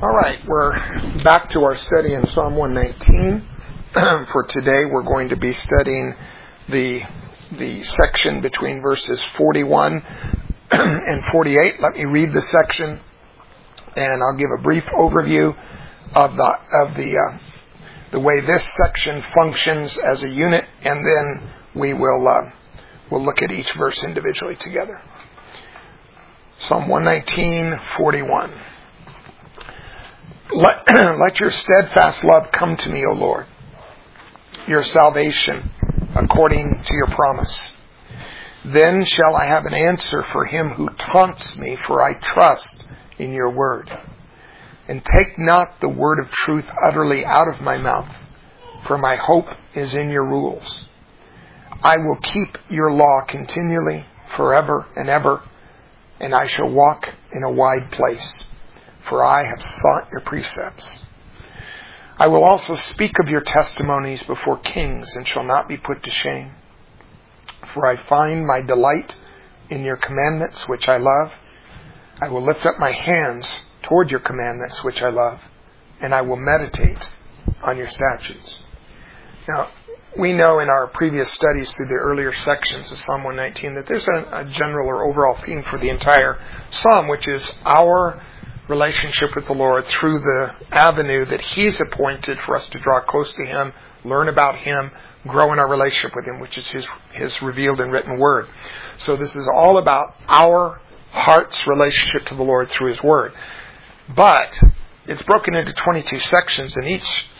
All right, we're back to our study in Psalm 119. For today, we're going to be studying the section between verses 41 and 48. Let me read the section, and I'll give a brief overview of the way this section functions as a unit, and then we'll look at each verse individually together. Psalm 119:41. Let your steadfast love come to me, O Lord, your salvation according to your promise. Then shall I have an answer for him who taunts me, for I trust in your word. And take not the word of truth utterly out of my mouth, for my hope is in your rules. I will keep your law continually, forever and ever, and I shall walk in a wide place, for I have sought your precepts. I will also speak of your testimonies before kings, and shall not be put to shame. For I find my delight in your commandments, which I love. I will lift up my hands toward your commandments, which I love, and I will meditate on your statutes. Now, we know in our previous studies through the earlier sections of Psalm 119 that there's a general or overall theme for the entire psalm, which is our relationship with the Lord through the avenue that He's appointed for us to draw close to Him, learn about Him, grow in our relationship with Him, which is His revealed and written Word. So this is all about our heart's relationship to the Lord through His Word. But it's broken into 22 sections, and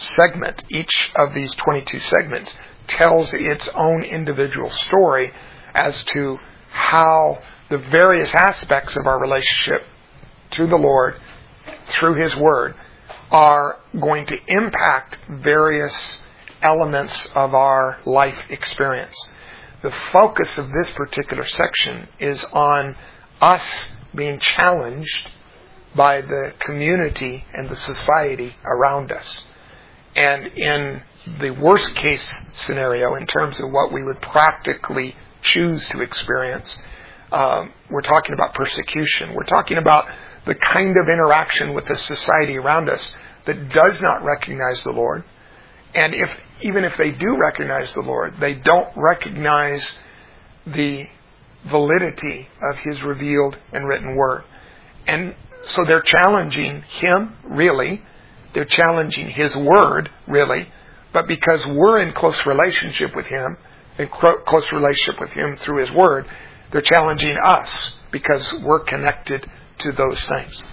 each of these 22 segments tells its own individual story as to how the various aspects of our relationship to the Lord through His Word are going to impact various elements of our life experience. The focus of this particular section is on us being challenged by the community and the society around us. And in the worst case scenario, in terms of what we would practically choose to experience, we're talking about persecution. We're talking about the kind of interaction with the society around us that does not recognize the Lord. And even if they do recognize the Lord, they don't recognize the validity of His revealed and written Word. And so they're challenging Him, really. They're challenging His Word, really. But because we're in close relationship with Him, in close relationship with Him through His Word, they're challenging us because we're connected to those things.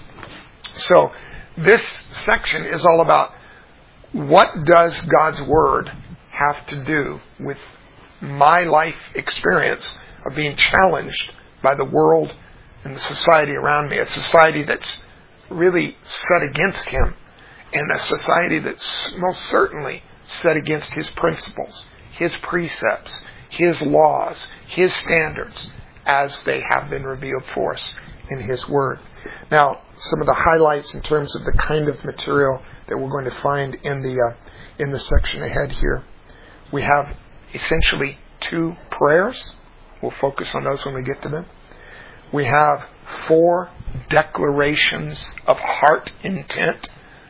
So this section is all about what does God's Word have to do with my life experience of being challenged by the world and the society around me, a society that's really set against Him, and a society that's most certainly set against His principles, His precepts, His laws, His standards, as they have been revealed for us in His Word. Now, some of the highlights in terms of the kind of material that we're going to find in the section ahead here. We have essentially 2 prayers. We'll focus on those when we get to them. We have 4 declarations of heart intent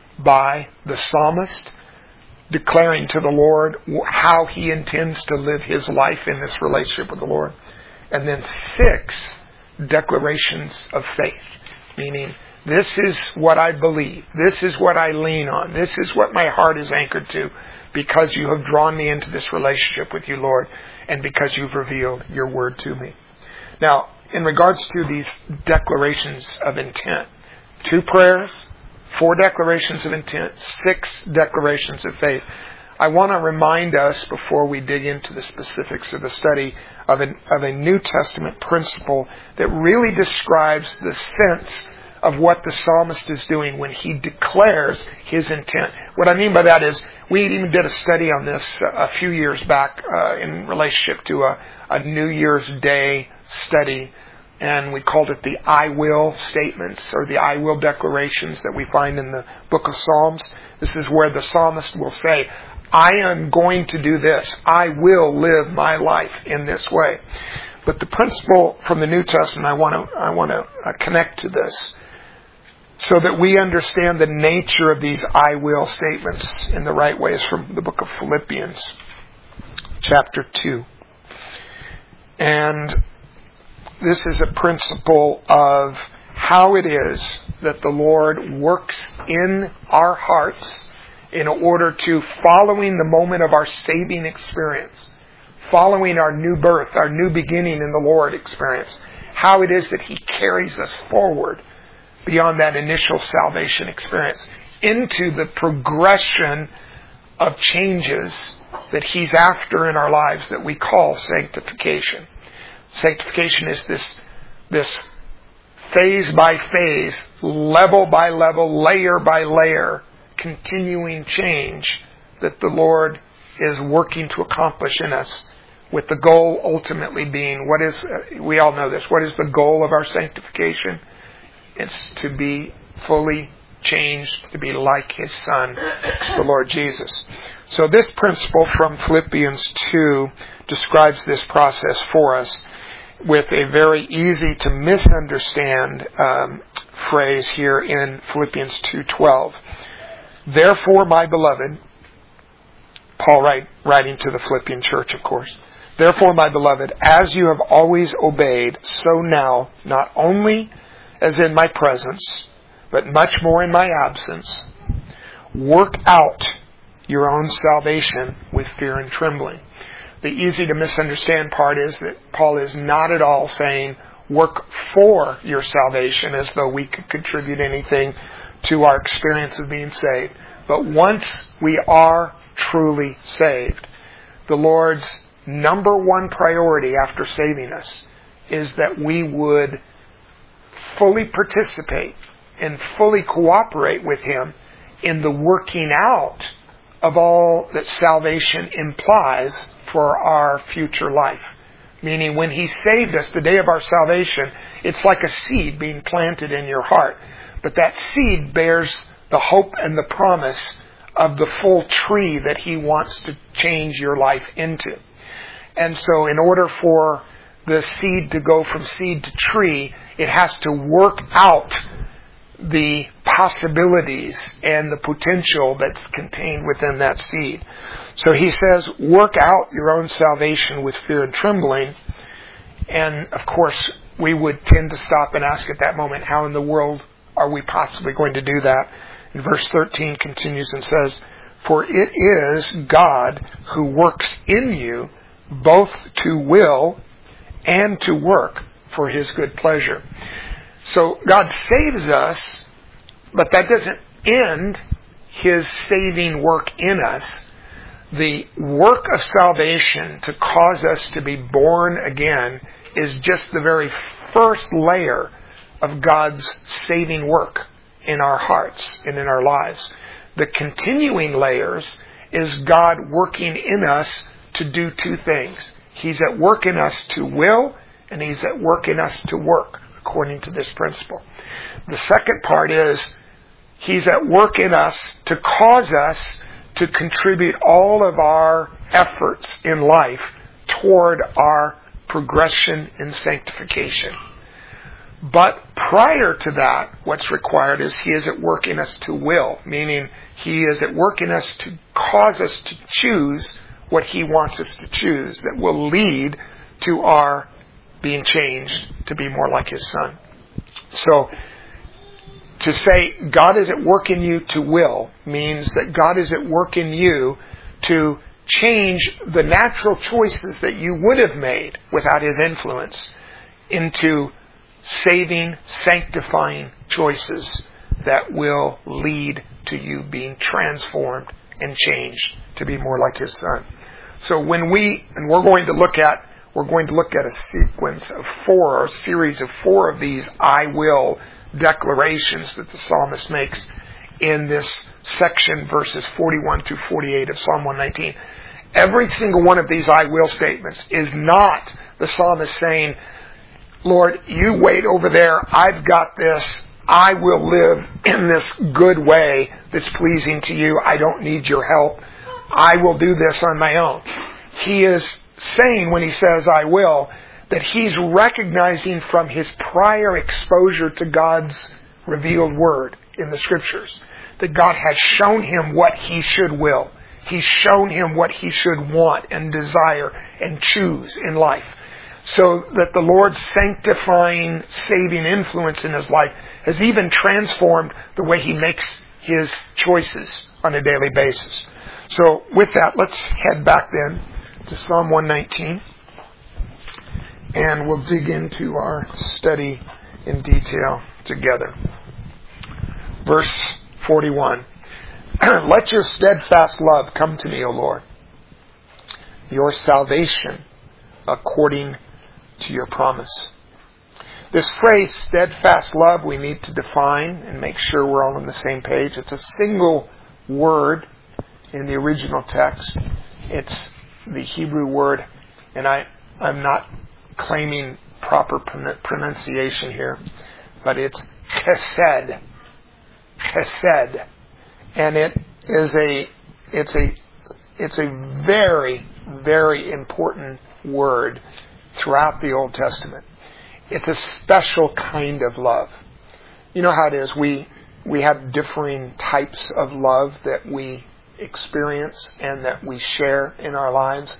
by the psalmist, declaring to the Lord how he intends to live his life in this relationship with the Lord. And then 6 declarations of faith, meaning this is what I believe, this is what I lean on, this is what my heart is anchored to, because you have drawn me into this relationship with you, Lord, and because you've revealed your Word to me. Now, in regards to these declarations of intent, 2 prayers, 4 declarations of intent, 6 declarations of faith. I want to remind us, before we dig into the specifics of the study, of a New Testament principle that really describes the sense of what the psalmist is doing when he declares his intent. What I mean by that is, we even did a study on this a few years back in relationship to a New Year's Day study, and we called it the I will statements, or the I will declarations that we find in the book of Psalms. This is where the psalmist will say, I am going to do this. I will live my life in this way. But the principle from the New Testament I want to connect to this. so that we understand the nature of these I will statements in the right way is from the book of Philippians, chapter 2. And this is a principle of how it is that the Lord works in our hearts in order to, following the moment of our saving experience, following our new birth, our new beginning in the Lord experience, how it is that He carries us forward beyond that initial salvation experience into the progression of changes that He's after in our lives that we call sanctification. Sanctification is this phase by phase, level by level, layer by layer, continuing change that the Lord is working to accomplish in us, with the goal ultimately being, we all know this, what is the goal of our sanctification? It's to be fully changed, to be like His Son, the Lord Jesus. So this principle from Philippians 2 describes this process for us with a very easy to misunderstand phrase here in Philippians 2:12. Therefore, my beloved, Paul writing to the Philippian church, of course. Therefore, my beloved, as you have always obeyed, so now, not only as in my presence, but much more in my absence, work out your own salvation with fear and trembling. The easy to misunderstand part is that Paul is not at all saying work for your salvation as though we could contribute anything to our experience of being saved. But once we are truly saved, the Lord's number one priority after saving us is that we would fully participate and fully cooperate with Him in the working out of all that salvation implies for our future life. Meaning, when He saved us, the day of our salvation, it's like a seed being planted in your heart. But that seed bears the hope and the promise of the full tree that He wants to change your life into. And so in order for the seed to go from seed to tree, it has to work out the possibilities and the potential that's contained within that seed. So he says, work out your own salvation with fear and trembling. And of course, we would tend to stop and ask at that moment, how in the world are we possibly going to do that? And verse 13 continues and says, for it is God who works in you both to will and to work for His good pleasure. So God saves us, but that doesn't end His saving work in us. The work of salvation to cause us to be born again is just the very first layer of God's saving work in our hearts and in our lives. The continuing layers is God working in us to do two things. He's at work in us to will, and He's at work in us to work, according to this principle. The second part is He's at work in us to cause us to contribute all of our efforts in life toward our progression in sanctification. But prior to that, what's required is He is at work in us to will, meaning He is at work in us to cause us to choose what He wants us to choose that will lead to our being changed to be more like His Son. So, to say God is at work in you to will means that God is at work in you to change the natural choices that you would have made without His influence into saving, sanctifying choices that will lead to you being transformed and changed to be more like His Son. So we're going to look at a sequence of four, or a series of four of these I will declarations that the psalmist makes in this section, verses 41 through 48 of Psalm 119. Every single one of these I will statements is not the psalmist saying, Lord, you wait over there, I've got this, I will live in this good way that's pleasing to you, I don't need your help, I will do this on my own. He is saying, when he says I will, that he's recognizing from his prior exposure to God's revealed word in the Scriptures, that God has shown him what he should will. He's shown him what he should want and desire and choose in life. So that the Lord's sanctifying, saving influence in his life has even transformed the way he makes his choices on a daily basis. So with that, let's head back then to Psalm 119. And we'll dig into our study in detail together. Verse 41. Let your steadfast love come to me, O Lord, your salvation according to your promise. This phrase, steadfast love, we need to define and make sure we're all on the same page. It's a single word in the original text. It's the Hebrew word, and I'm not claiming proper pronunciation here, but it's chesed. Chesed. And it's a very, very important word throughout the Old Testament. It's a special kind of love. You know how it is. We have differing types of love that we experience and that we share in our lives.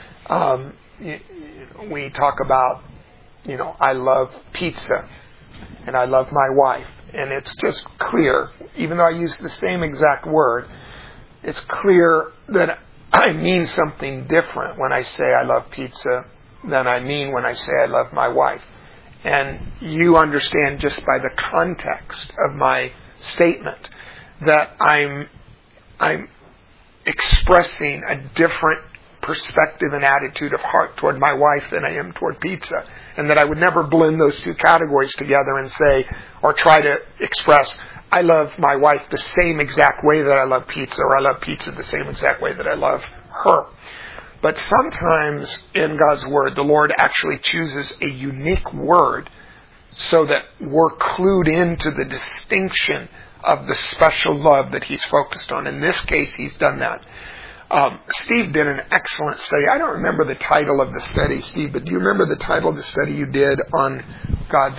We talk about, I love pizza and I love my wife. And it's just clear, even though I use the same exact word, it's clear that I mean something different when I say I love pizza than I mean when I say I love my wife. And you understand just by the context of my statement that I'm expressing a different perspective and attitude of heart toward my wife than I am toward pizza. And that I would never blend those two categories together and say, or try to express, I love my wife the same exact way that I love pizza, or I love pizza the same exact way that I love her. But sometimes in God's Word, the Lord actually chooses a unique word so that we're clued into the distinction of the special love that He's focused on. In this case, He's done that. Steve did an excellent study. I don't remember the title of the study, Steve, but do you remember the title of the study you did on God's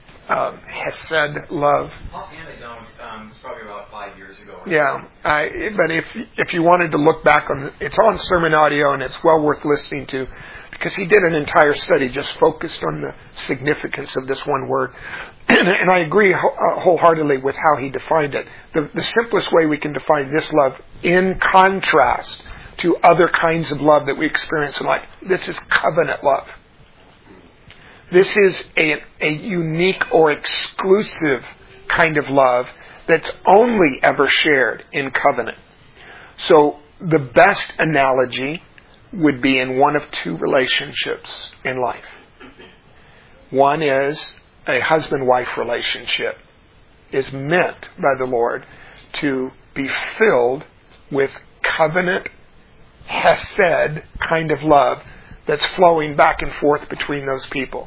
Hesed love? Offhand, I don't. It's probably about 5 years ago. Yeah, but if you wanted to look back on, it's on sermon audio and it's well worth listening to, because he did an entire study just focused on the significance of this one word. And I agree wholeheartedly with how he defined it. The simplest way we can define this love in contrast to other kinds of love that we experience in life, this is covenant love. This is a unique or exclusive kind of love that's only ever shared in covenant. So the best analogy would be in one of two relationships in life. One is a husband-wife relationship is meant by the Lord to be filled with covenant, hesed kind of love that's flowing back and forth between those people.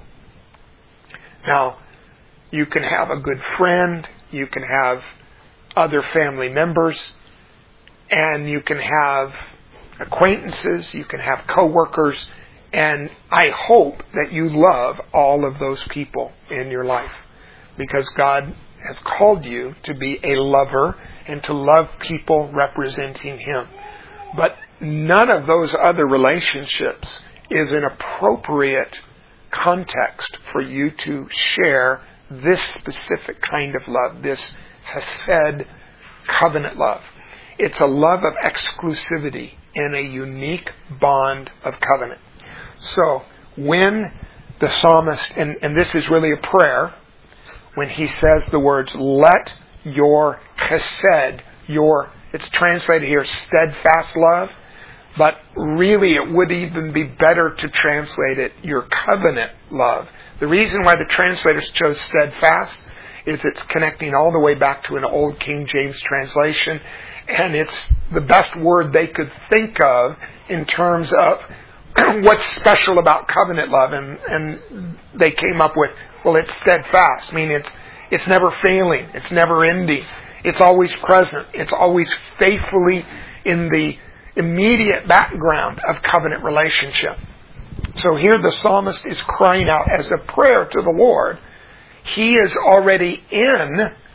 Now, you can have a good friend, you can have other family members, and you can have acquaintances, you can have coworkers, and I hope that you love all of those people in your life, because God has called you to be a lover and to love people representing Him. But none of those other relationships is an appropriate context for you to share this specific kind of love, this Hesed covenant love. It's a love of exclusivity in a unique bond of covenant. So when the psalmist, and this is really a prayer, when he says the words, let your chesed, it's translated here steadfast love, but really it would even be better to translate it your covenant love. The reason why the translators chose steadfast is it's connecting all the way back to an old King James translation, and it's the best word they could think of in terms of what's special about covenant love, and they came up with, well, it's steadfast, meaning it's never failing, it's never ending, it's always present, it's always faithfully in the immediate background of covenant relationship. So here the psalmist is crying out as a prayer to the Lord. He is already in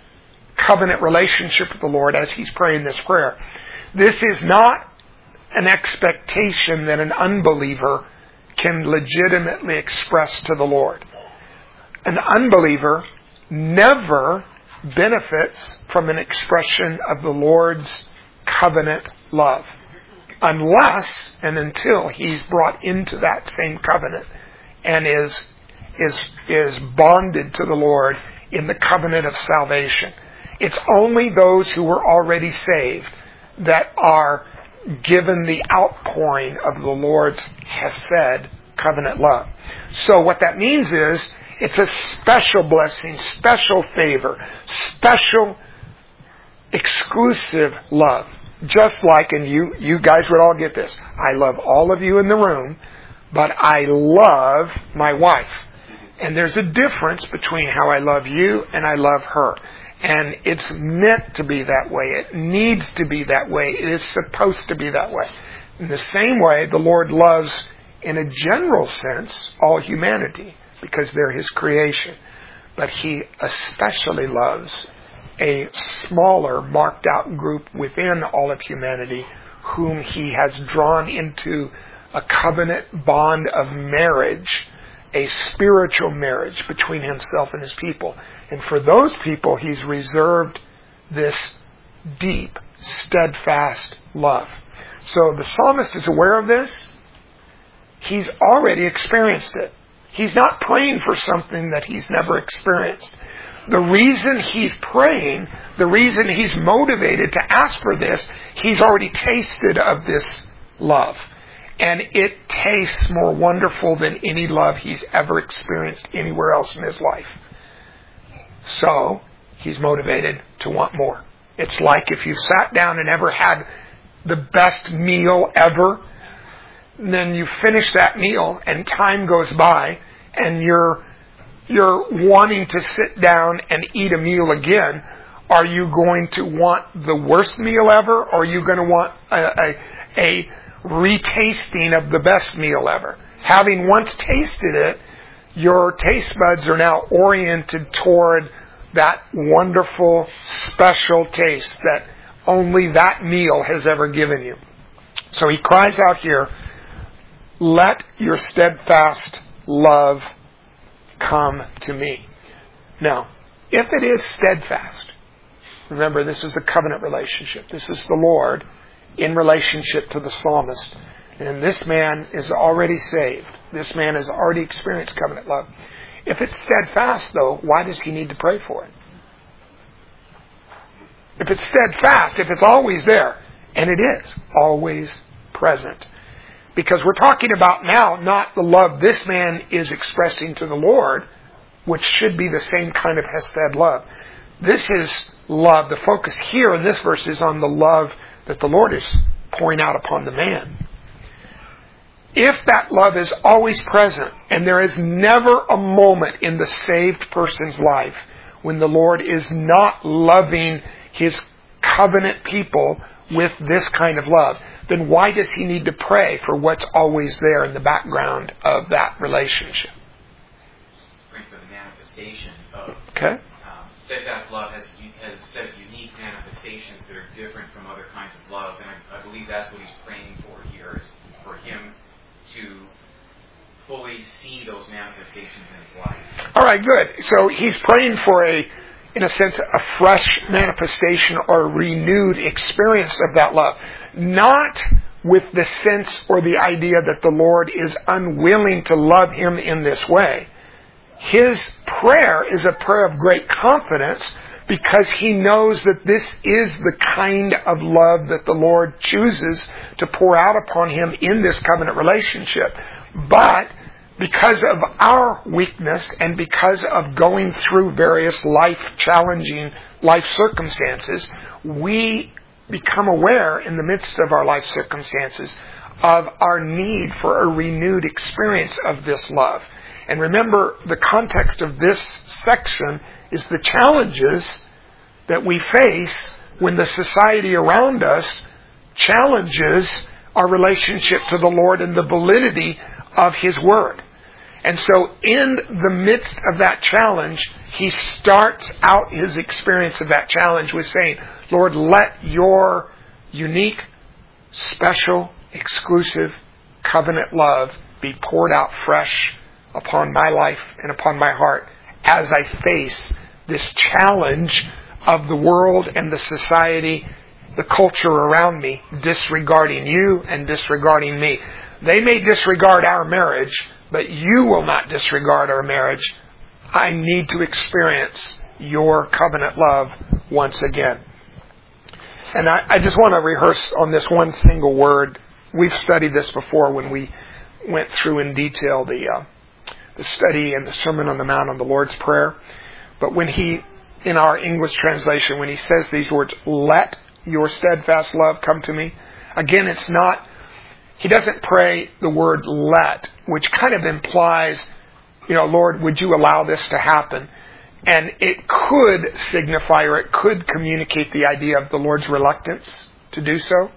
covenant relationship with the Lord as he's praying this prayer. This is not an expectation that an unbeliever can legitimately express to the Lord. An unbeliever never benefits from an expression of the Lord's covenant love, unless and until he's brought into that same covenant and is bonded to the Lord in the covenant of salvation. It's only those who were already saved that are given the outpouring of the Lord's hesed, covenant love. So what that means is, it's a special blessing, special favor, special exclusive love. Just like, and you guys would all get this, I love all of you in the room, but I love my wife. And there's a difference between how I love you and I love her. And it's meant to be that way. It needs to be that way. It is supposed to be that way. In the same way, the Lord loves, in a general sense, all humanity, because they're His creation. But He especially loves a smaller, marked out group within all of humanity, whom He has drawn into a covenant bond of marriage, a spiritual marriage between Himself and His people. And for those people, He's reserved this deep, steadfast love. So the psalmist is aware of this. He's already experienced it. He's not praying for something that he's never experienced. The reason he's praying, the reason he's motivated to ask for this, he's already tasted of this love. And it tastes more wonderful than any love he's ever experienced anywhere else in his life. So, he's motivated to want more. It's like if you sat down and ever had the best meal ever, and then you finish that meal and time goes by and you're wanting to sit down and eat a meal again. Are you going to want the worst meal ever, or are you going to want a retasting of the best meal ever? Having once tasted it, your taste buds are now oriented toward that wonderful, special taste that only that meal has ever given you. So he cries out here, let your steadfast love come to me. Now, if it is steadfast, remember this is a covenant relationship. This is the Lord in relationship to the psalmist. And this man is already saved. This man has already experienced covenant love. If it's steadfast, though, why does he need to pray for it? If it's steadfast, if it's always there, and it is always present. Because we're talking about now not the love this man is expressing to the Lord, which should be the same kind of hesed love. This is love. The focus here in this verse is on the love that the Lord is pouring out upon the man. If that love is always present, and there is never a moment in the saved person's life when the Lord is not loving His covenant people with this kind of love, then why does he need to pray for what's always there in the background of that relationship? Praying for the manifestation of steadfast love has set of unique manifestations that are different from other kinds of love, and I believe that's what he's praying for here, is for him to fully see those manifestations in his life. All right, good. So he's praying for in a sense, a fresh manifestation or renewed experience of that love. Not with the sense or the idea that the Lord is unwilling to love him in this way. His prayer is a prayer of great confidence because he knows that this is the kind of love that the Lord chooses to pour out upon him in this covenant relationship. But because of our weakness and because of going through various challenging life circumstances, we become aware in the midst of our life circumstances of our need for a renewed experience of this love. And remember, the context of this section is the challenges that we face when the society around us challenges our relationship to the Lord and the validity of His Word. And so in the midst of that challenge, he starts out his experience of that challenge with saying, Lord, let your unique, special, exclusive covenant love be poured out fresh upon my life and upon my heart as I face this challenge of the world and the society, the culture around me, disregarding you and disregarding me. They may disregard our marriage, but you will not disregard our marriage. I need to experience your covenant love once again. And I just want to rehearse on this one single word. We've studied this before when we went through in detail the study and the Sermon on the Mount on the Lord's Prayer. But when he, in our English translation, when he says these words, let your steadfast love come to me, again, it's not, he doesn't pray the word let, which kind of implies, Lord, would you allow this to happen? And it could signify, or it could communicate the idea of the Lord's reluctance to do so.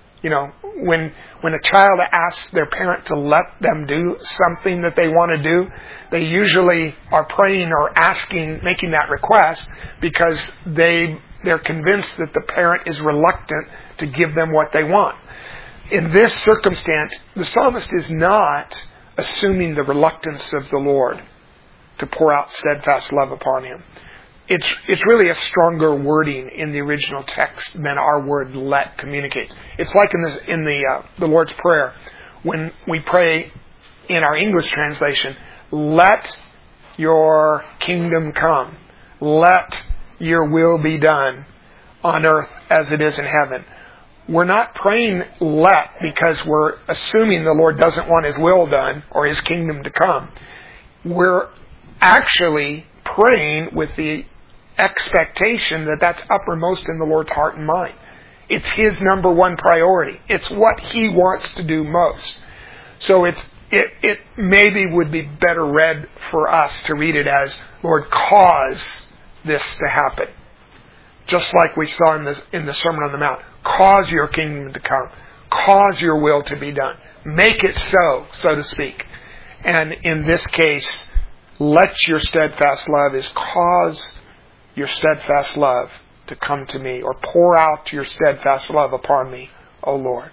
When a child asks their parent to let them do something that they want to do, they usually are praying or asking, making that request because they're convinced that the parent is reluctant to give them what they want. In this circumstance, the psalmist is not assuming the reluctance of the Lord to pour out steadfast love upon him. It's really a stronger wording in the original text than our word let communicates. It's like in the Lord's Prayer when we pray in our English translation, let your kingdom come. Let your will be done on earth as it is in heaven. We're not praying let because we're assuming the Lord doesn't want His will done or His kingdom to come. We're actually praying with the expectation that that's uppermost in the Lord's heart and mind. It's His number one priority. It's what He wants to do most. So it maybe would be better read for us to read it as, Lord, cause this to happen. Just like we saw in the Sermon on the Mount. Cause your kingdom to come. Cause your will to be done. Make it so to speak. And in this case, let your steadfast love is cause your steadfast love to come to me, or pour out your steadfast love upon me, O Lord.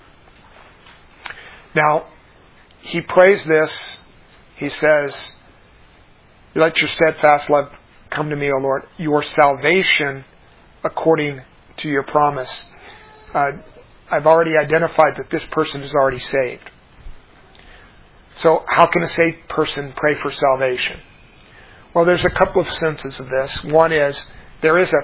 Now, he prays this. He says, let your steadfast love come to me, O Lord, your salvation according to your promise. I've already identified that this person is already saved. So how can a saved person pray for salvation? Well, there's a couple of senses of this. One is there is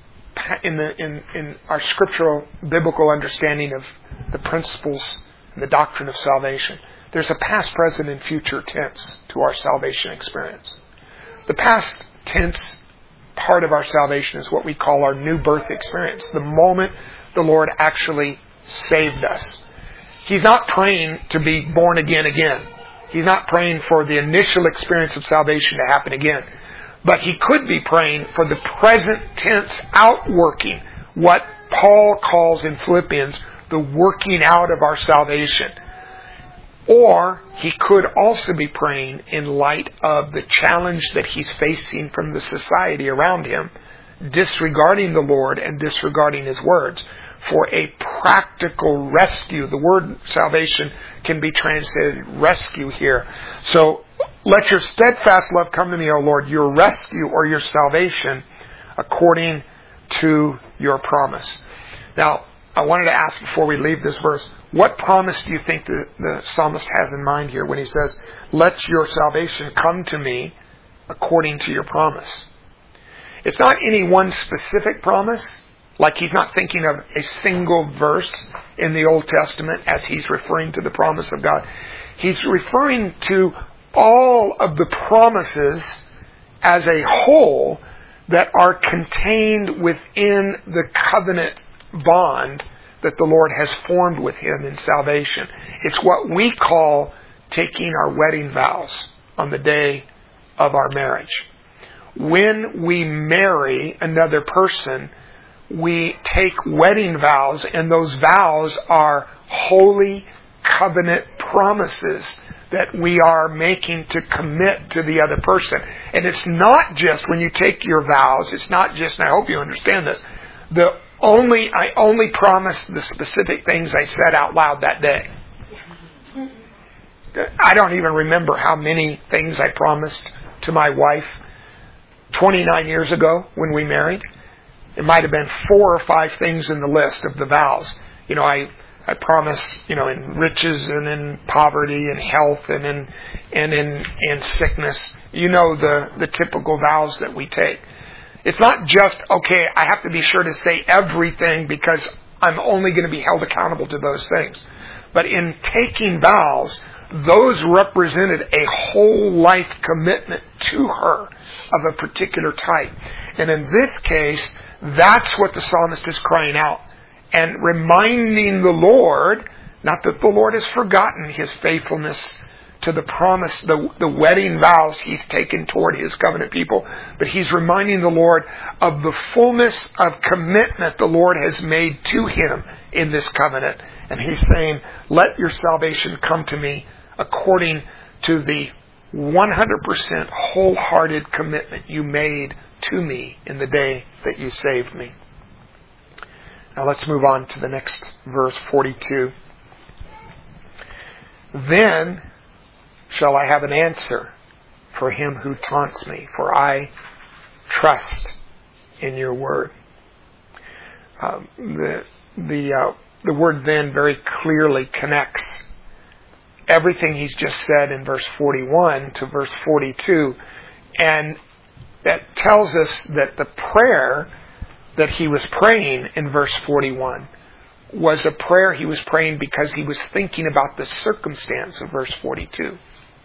in our scriptural biblical understanding of the principles and the doctrine of salvation, there's a past, present, and future tense to our salvation experience. The past tense part of our salvation is what we call our new birth experience. The moment the Lord actually saved us. He's not praying to be born again. He's not praying for the initial experience of salvation to happen again. But he could be praying for the present tense outworking, what Paul calls in Philippians the working out of our salvation. Or he could also be praying in light of the challenge that he's facing from the society around him, disregarding the Lord and disregarding His words, for a practical rescue. The word salvation can be translated rescue here. So, let your steadfast love come to me, O Lord, your rescue or your salvation according to your promise. Now, I wanted to ask before we leave this verse, what promise do you think the psalmist has in mind here when he says, let your salvation come to me according to your promise? It's not any one specific promise, like he's not thinking of a single verse in the Old Testament as he's referring to the promise of God. He's referring to all of the promises as a whole that are contained within the covenant bond that the Lord has formed with him in salvation. It's what we call taking our wedding vows on the day of our marriage. When we marry another person, we take wedding vows, and those vows are holy covenant promises that we are making to commit to the other person. And it's not just when you take your vows, it's not just, and I hope you understand this, I only promise the specific things I said out loud that day. I don't even remember how many things I promised to my wife 29 years ago when we married. It might have been 4 or 5 things in the list of the vows. I promise, in riches and in poverty and health and in sickness. The typical vows that we take. It's not just, okay, I have to be sure to say everything because I'm only going to be held accountable to those things. But in taking vows, those represented a whole life commitment to her of a particular type. And in this case, that's what the psalmist is crying out. And reminding the Lord, not that the Lord has forgotten His faithfulness to the promise, the wedding vows He's taken toward His covenant people, but He's reminding the Lord of the fullness of commitment the Lord has made to Him in this covenant. And He's saying, let your salvation come to me according to the 100% wholehearted commitment you made to me in the day that you saved me. Now let's move on to the next verse, 42. Then shall I have an answer for him who taunts me, for I trust in your word. The word then very clearly connects everything he's just said in verse 41 to verse 42. And that tells us that the prayer that he was praying in verse 41 was a prayer he was praying because he was thinking about the circumstance of verse 42.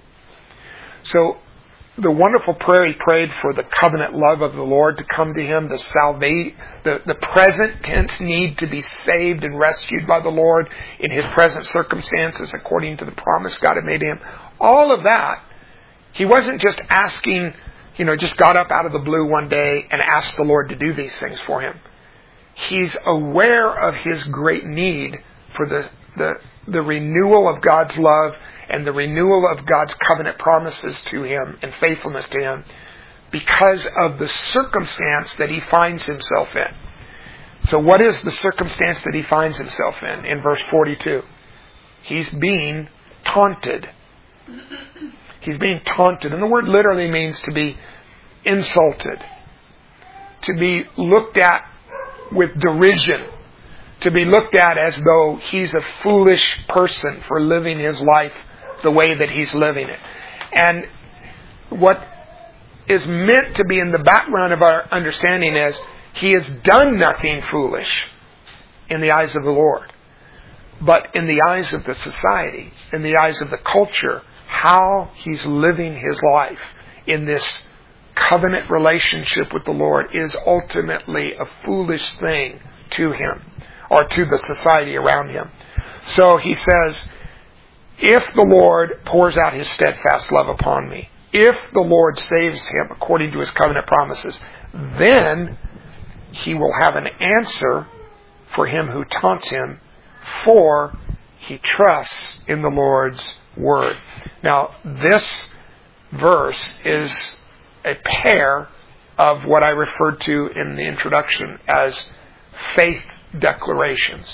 So the wonderful prayer he prayed for the covenant love of the Lord to come to him, the present tense need to be saved and rescued by the Lord in his present circumstances according to the promise God had made to him. All of that, he wasn't just asking, just got up out of the blue one day and asked the Lord to do these things for him. He's aware of his great need for the renewal of God's love and the renewal of God's covenant promises to him and faithfulness to him because of the circumstance that he finds himself in. So what is the circumstance that he finds himself in verse 42? He's being taunted. He's being taunted. And the word literally means to be insulted, to be looked at with derision, to be looked at as though he's a foolish person for living his life the way that he's living it. And what is meant to be in the background of our understanding is he has done nothing foolish in the eyes of the Lord. But in the eyes of the society, in the eyes of the culture, how he's living his life in this covenant relationship with the Lord is ultimately a foolish thing to him or to the society around him. So he says, if the Lord pours out his steadfast love upon me, if the Lord saves him according to his covenant promises, then he will have an answer for him who taunts him, for he trusts in the Lord's word. Now, this verse is a pair of what I referred to in the introduction as faith declarations.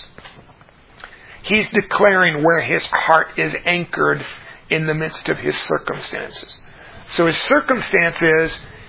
He's declaring where his heart is anchored in the midst of his circumstances. So his circumstance is,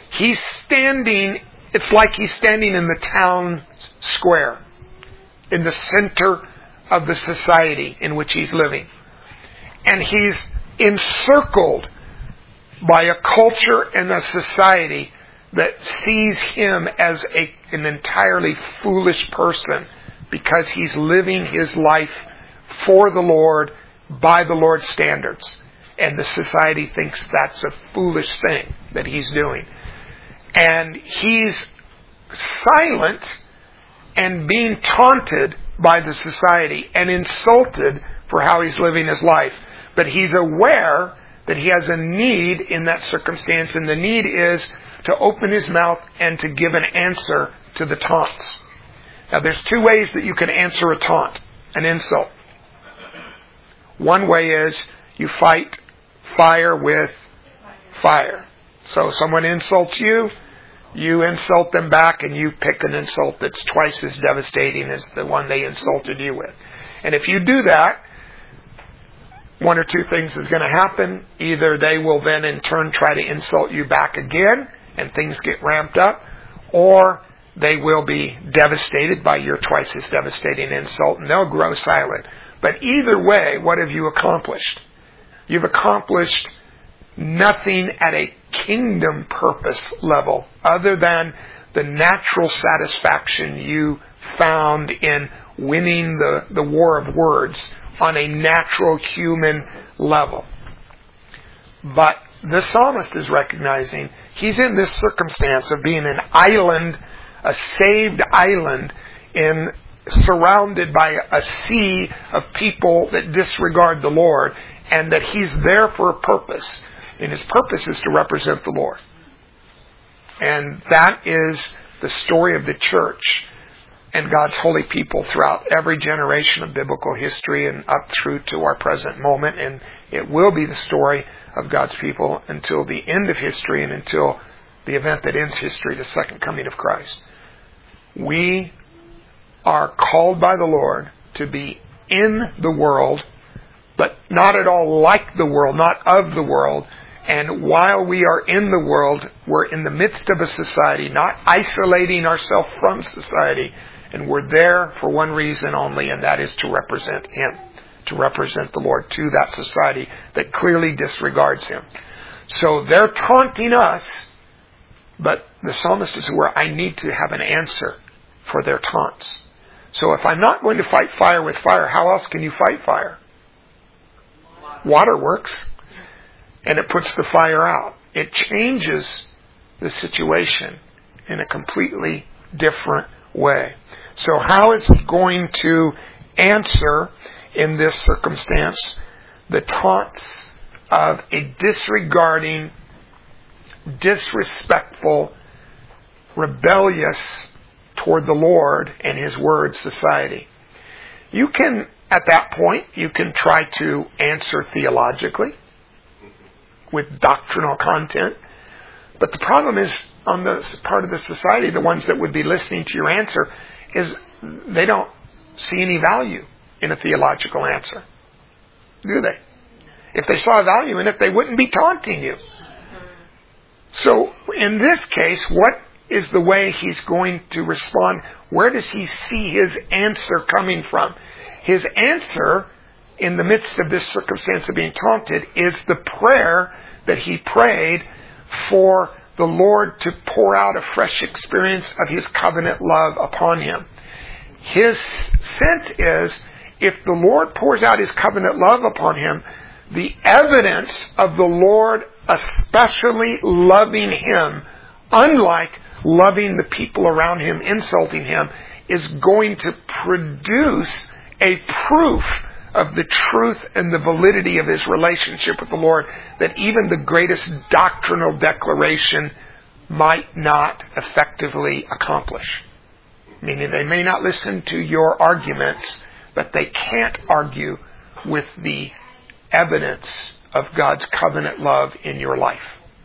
it's like he's standing in the town square, in the center of the society in which he's living. And he's encircled by a culture and a society that sees him as an entirely foolish person because he's living his life for the Lord by the Lord's standards. And the society thinks that's a foolish thing that he's doing. And he's silent and being taunted by the society and insulted for how he's living his life. But he's aware that he has a need in that circumstance, and the need is to open his mouth and to give an answer to the taunts. Now, there's 2 ways that you can answer a taunt, an insult. One way is you fight fire with fire. So someone insults you, you insult them back, and you pick an insult that's twice as devastating as the one they insulted you with. And if you do that, one or two things is going to happen. Either they will then in turn try to insult you back again, and things get ramped up, or they will be devastated by your twice as devastating insult, and they'll grow silent. But either way, what have you accomplished? You've accomplished nothing at a kingdom purpose level other than the natural satisfaction you found in winning the war of words on a natural human level. But the psalmist is recognizing he's in this circumstance of being an island, a saved island, surrounded by a sea of people that disregard the Lord, and that he's there for a purpose. And his purpose is to represent the Lord. And that is the story of the church and God's holy people throughout every generation of biblical history and up through to our present moment. And it will be the story of God's people until the end of history and until the event that ends history, the second coming of Christ. We are called by the Lord to be in the world, but not at all like the world, not of the world. And while we are in the world, we're in the midst of a society, not isolating ourselves from society. And we're there for one reason only, and that is to represent Him, to represent the Lord to that society that clearly disregards Him. So they're taunting us, but the psalmist is where I need to have an answer for their taunts. So if I'm not going to fight fire with fire, how else can you fight fire? Water works, and it puts the fire out. It changes the situation in a completely different way. So how is he going to answer in this circumstance the taunts of a disregarding, disrespectful, rebellious toward the Lord and His Word society? You can, at that point, you can try to answer theologically with doctrinal content. But the problem is, on the part of the society, the ones that would be listening to your answer, is they don't see any value in a theological answer. Do they? If they saw value in it, they wouldn't be taunting you. So, in this case, what is the way he's going to respond? Where does he see his answer coming from? His answer, in the midst of this circumstance of being taunted, is the prayer that he prayed for the Lord to pour out a fresh experience of His covenant love upon him. His sense is, if the Lord pours out His covenant love upon him, the evidence of the Lord especially loving him, unlike loving the people around him, insulting him, is going to produce a proof of the truth and the validity of his relationship with the Lord that even the greatest doctrinal declaration might not effectively accomplish. Meaning they may not listen to your arguments, but they can't argue with the evidence of God's covenant love in your life.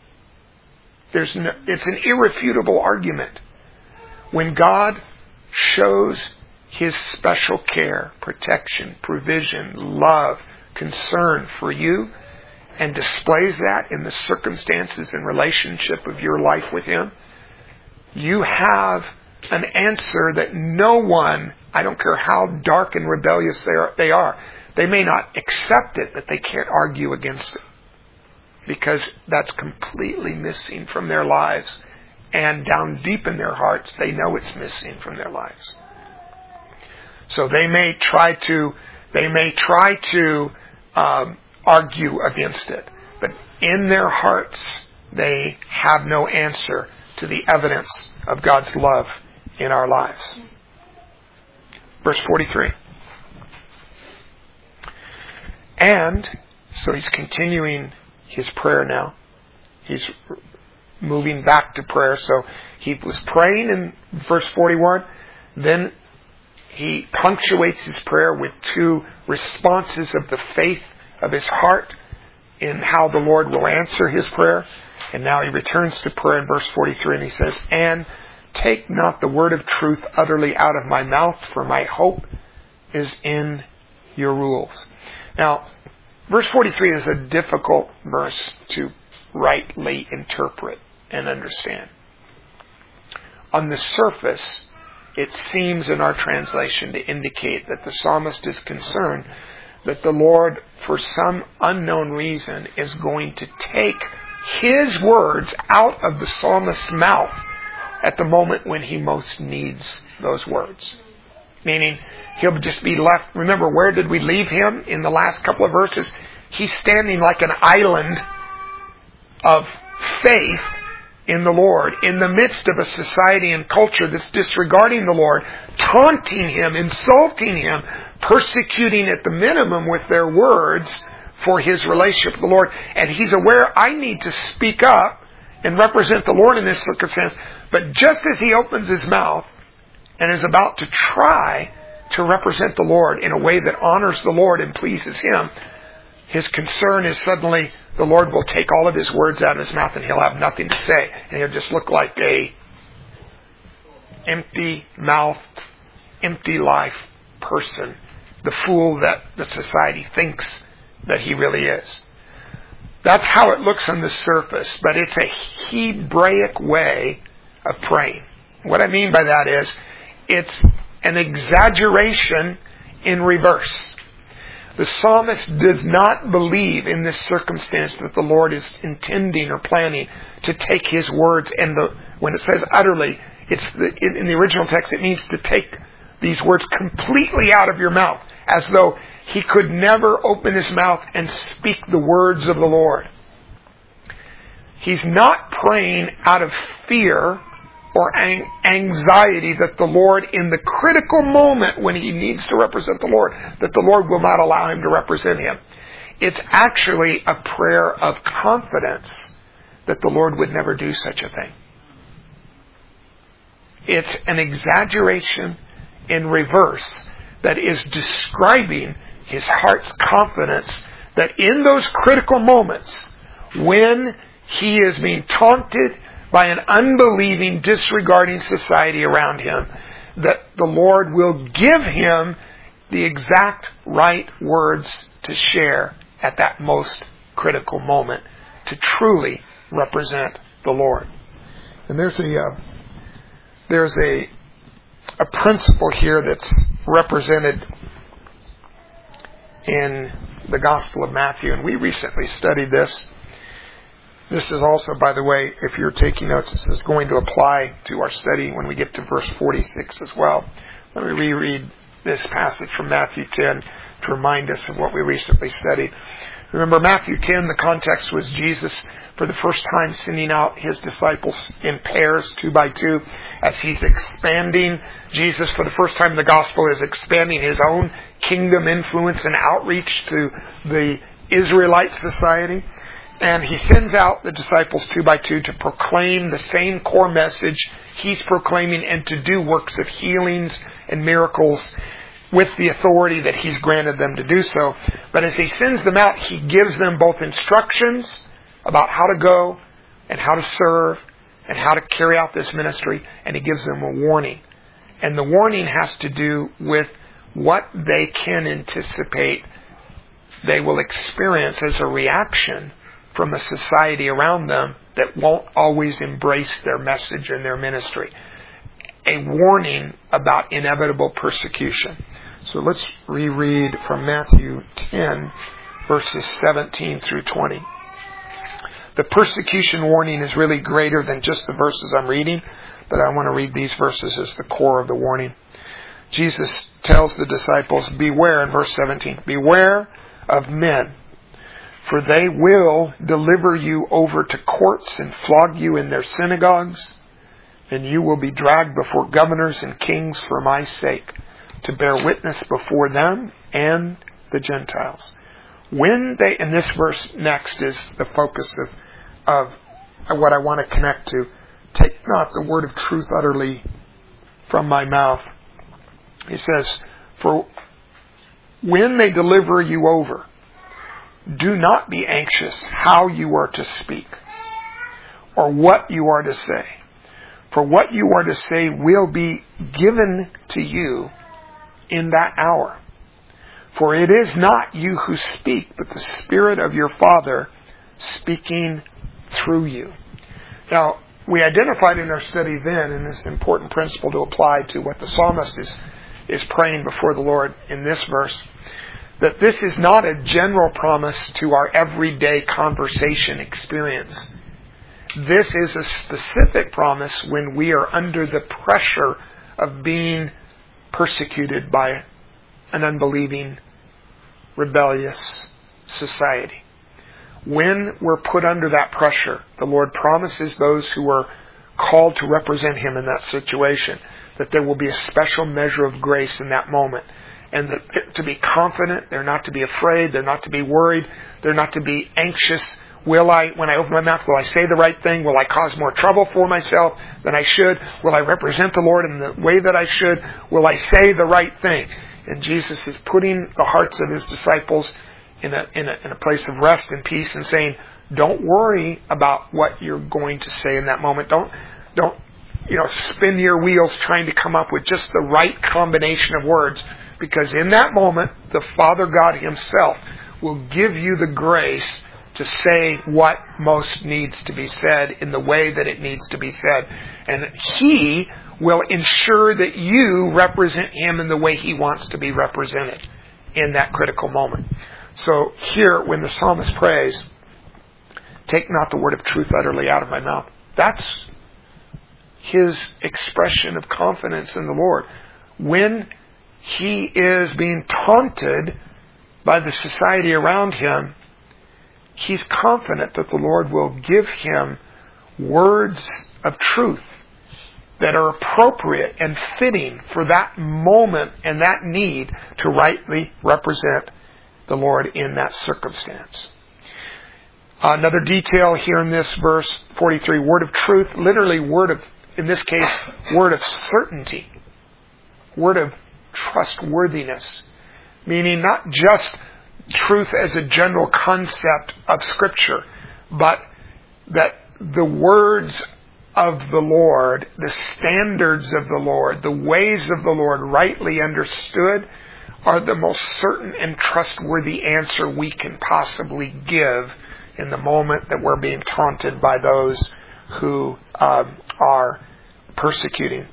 It's an irrefutable argument. When God shows His special care, protection, provision, love, concern for you, and displays that in the circumstances and relationship of your life with Him, you have an answer that no one, I don't care how dark and rebellious they are, they may not accept it, but they can't argue against it. Because that's completely missing from their lives. And down deep in their hearts, they know it's missing from their lives. So they may try to argue against it, but in their hearts they have no answer to the evidence of God's love in our lives. Verse 43. And so he's continuing his prayer now. He's moving back to prayer. So he was praying in verse 41. Then he punctuates his prayer with two responses of the faith of his heart in how the Lord will answer his prayer. And now he returns to prayer in verse 43 and he says, and take not the word of truth utterly out of my mouth, for my hope is in your rules. Now, verse 43 is a difficult verse to rightly interpret and understand. On the surface, it seems in our translation to indicate that the psalmist is concerned that the Lord, for some unknown reason, is going to take his words out of the psalmist's mouth at the moment when he most needs those words. Meaning, he'll just be left. Remember, where did we leave him in the last couple of verses? He's standing like an island of faith in the Lord, in the midst of a society and culture that's disregarding the Lord, taunting him, insulting him, persecuting at the minimum with their words for his relationship with the Lord. And he's aware, I need to speak up and represent the Lord in this circumstance. But just as he opens his mouth and is about to try to represent the Lord in a way that honors the Lord and pleases him, his concern is suddenly the Lord will take all of his words out of his mouth and he'll have nothing to say. And he'll just look like a empty-mouthed, empty-life person. The fool that the society thinks that he really is. That's how it looks on the surface, but it's a Hebraic way of praying. What I mean by that is, it's an exaggeration in reverse. The psalmist does not believe in this circumstance that the Lord is intending or planning to take his words, and when it says utterly, in the original text it means to take these words completely out of your mouth, as though he could never open his mouth and speak the words of the Lord. He's not praying out of fear or anxiety that the Lord, in the critical moment when he needs to represent the Lord, that the Lord will not allow him to represent him. It's actually a prayer of confidence that the Lord would never do such a thing. It's an exaggeration in reverse that is describing his heart's confidence that in those critical moments, when he is being taunted by an unbelieving, disregarding society around him, that the Lord will give him the exact right words to share at that most critical moment to truly represent the Lord. And there's a principle here that's represented in the Gospel of Matthew, and we recently studied this. This is also, by the way, if you're taking notes, this is going to apply to our study when we get to verse 46 as well. Let me reread this passage from Matthew 10 to remind us of what we recently studied. Remember, Matthew 10, the context was Jesus for the first time sending out his disciples in pairs, 2 by 2, as he's expanding. Jesus, for the first time in the gospel, is expanding his own kingdom influence and outreach to the Israelite society. And he sends out the disciples 2 by 2 to proclaim the same core message he's proclaiming and to do works of healings and miracles with the authority that he's granted them to do so. But as he sends them out, he gives them both instructions about how to go and how to serve and how to carry out this ministry, and he gives them a warning. And the warning has to do with what they can anticipate they will experience as a reaction from a society around them that won't always embrace their message and their ministry. A warning about inevitable persecution. So let's reread from Matthew 10, verses 17 through 20. The persecution warning is really greater than just the verses I'm reading, but I want to read these verses as the core of the warning. Jesus tells the disciples, beware, in verse 17, beware of men, for they will deliver you over to courts and flog you in their synagogues, and you will be dragged before governors and kings for my sake, to bear witness before them and the Gentiles. When they, and this verse next is the focus of what I want to connect to, take not the word of truth utterly from my mouth. He says, for when they deliver you over, do not be anxious how you are to speak or what you are to say. For what you are to say will be given to you in that hour. For it is not you who speak, but the Spirit of your Father speaking through you. Now, we identified in our study then, and this important principle to apply to what the psalmist is praying before the Lord in this verse, that this is not a general promise to our everyday conversation experience. This is a specific promise when we are under the pressure of being persecuted by an unbelieving, rebellious society. When we're put under that pressure, the Lord promises those who are called to represent Him in that situation that there will be a special measure of grace in that moment. And that they're to be confident, they're not to be afraid, they're not to be worried, they're not to be anxious. When I open my mouth, will I say the right thing? Will I cause more trouble for myself than I should? Will I represent the Lord in the way that I should? Will I say the right thing? And Jesus is putting the hearts of His disciples in a place of rest and peace and saying, don't worry about what you're going to say in that moment. Don't spin your wheels trying to come up with just the right combination of words, because in that moment, the Father God Himself will give you the grace to say what most needs to be said in the way that it needs to be said. And He will ensure that you represent Him in the way He wants to be represented in that critical moment. So here, when the psalmist prays, take not the word of truth utterly out of my mouth, that's his expression of confidence in the Lord. When he is being taunted by the society around him, he's confident that the Lord will give him words of truth that are appropriate and fitting for that moment and that need to rightly represent the Lord in that circumstance. Another detail here in this verse 43, word of truth, literally in this case, word of certainty, word of trustworthiness, meaning not just truth as a general concept of Scripture, but that the words of the Lord, the standards of the Lord, the ways of the Lord rightly understood are the most certain and trustworthy answer we can possibly give in the moment that we're being taunted by those who are persecuting.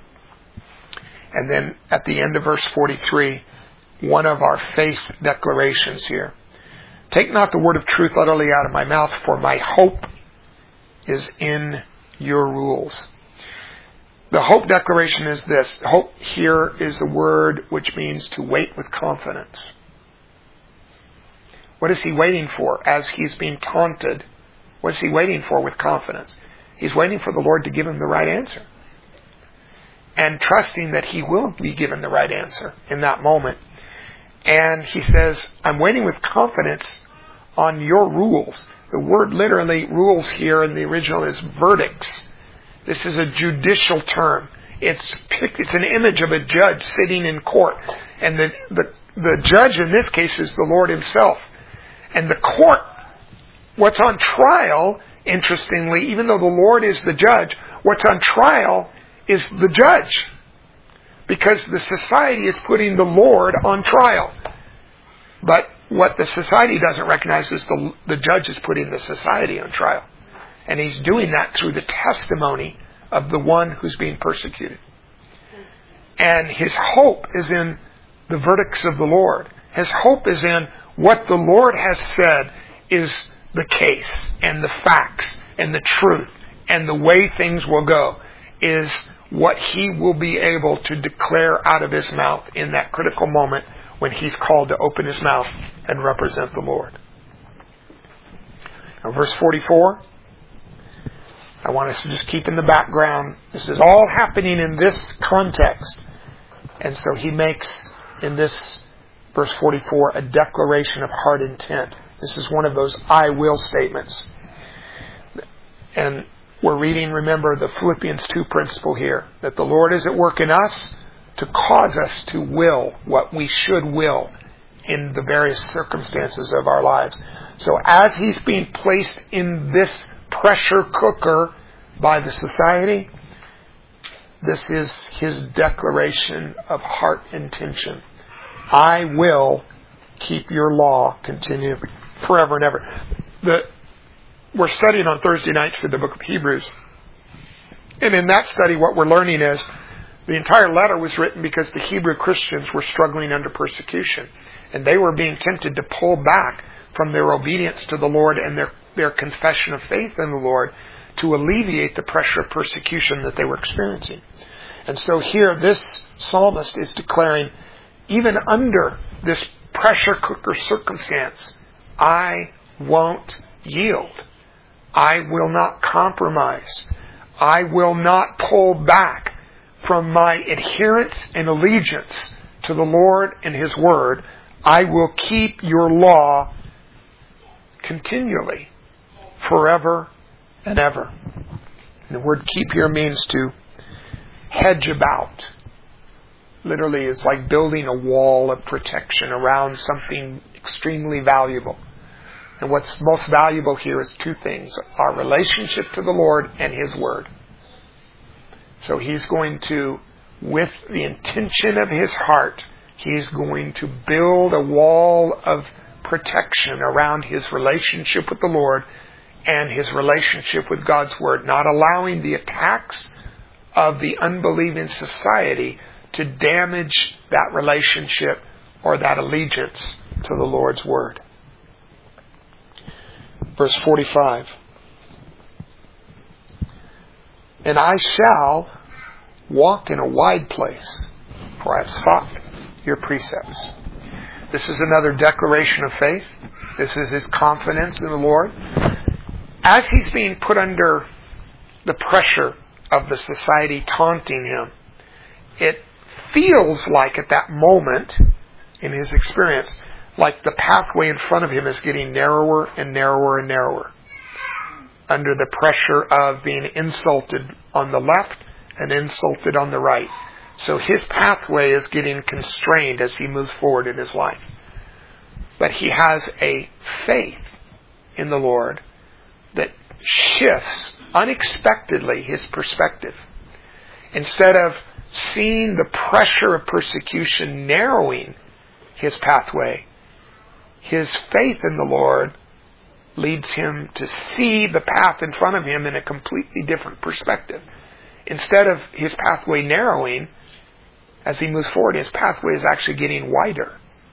And then at the end of verse 43, one of our faith declarations here. Take not the word of truth utterly out of my mouth, for my hope is in your rules. The hope declaration is this. Hope here is the word which means to wait with confidence. What is he waiting for as he's being taunted? What is he waiting for with confidence? He's waiting for the Lord to give him the right answer. And trusting that he will be given the right answer in that moment. And he says, I'm waiting with confidence on your rules. The word literally, rules here in the original, is verdicts. This is a judicial term. It's an image of a judge sitting in court. And the judge in this case is the Lord Himself. And the court, what's on trial, interestingly, even though the Lord is the judge, what's on trial is the judge. Because the society is putting the Lord on trial. But what the society doesn't recognize is the judge is putting the society on trial. And he's doing that through the testimony of the one who's being persecuted. And his hope is in the verdicts of the Lord. His hope is in what the Lord has said is the case and the facts and the truth and the way things will go is what he will be able to declare out of his mouth in that critical moment when he's called to open his mouth and represent the Lord. Now, verse 44, I want us to just keep in the background. This is all happening in this context. And so he makes, in this verse 44, a declaration of heart intent. This is one of those I will statements. And we're reading, remember, the Philippians 2 principle here, that the Lord is at work in us to cause us to will what we should will in the various circumstances of our lives. So as he's being placed in this pressure cooker by the society, this is his declaration of heart intention. I will keep your law continually, forever and ever. We're studying on Thursday nights through the book of Hebrews. And in that study, what we're learning is the entire letter was written because the Hebrew Christians were struggling under persecution. And they were being tempted to pull back from their obedience to the Lord and their confession of faith in the Lord to alleviate the pressure of persecution that they were experiencing. And so here, this psalmist is declaring, even under this pressure cooker circumstance, I won't yield. I will not compromise. I will not pull back from my adherence and allegiance to the Lord and His Word. I will keep your law continually, forever and ever. And the word keep here means to hedge about. Literally, it's like building a wall of protection around something extremely valuable. And what's most valuable here is two things: our relationship to the Lord and His Word. So he's going to, with the intention of his heart, he's going to build a wall of protection around his relationship with the Lord and his relationship with God's Word, not allowing the attacks of the unbelieving society to damage that relationship or that allegiance to the Lord's Word. Verse 45. And I shall walk in a wide place, for I have sought your precepts. This is another declaration of faith. This is his confidence in the Lord. As he's being put under the pressure of the society taunting him, it feels like at that moment, in his experience, like the pathway in front of him is getting narrower and narrower and narrower, under the pressure of being insulted on the left and insulted on the right. So his pathway is getting constrained as he moves forward in his life. But he has a faith in the Lord that shifts unexpectedly his perspective. Instead of seeing the pressure of persecution narrowing his pathway, his faith in the Lord leads him to see the path in front of him in a completely different perspective. Instead of his pathway narrowing, as he moves forward, his pathway is actually getting wider.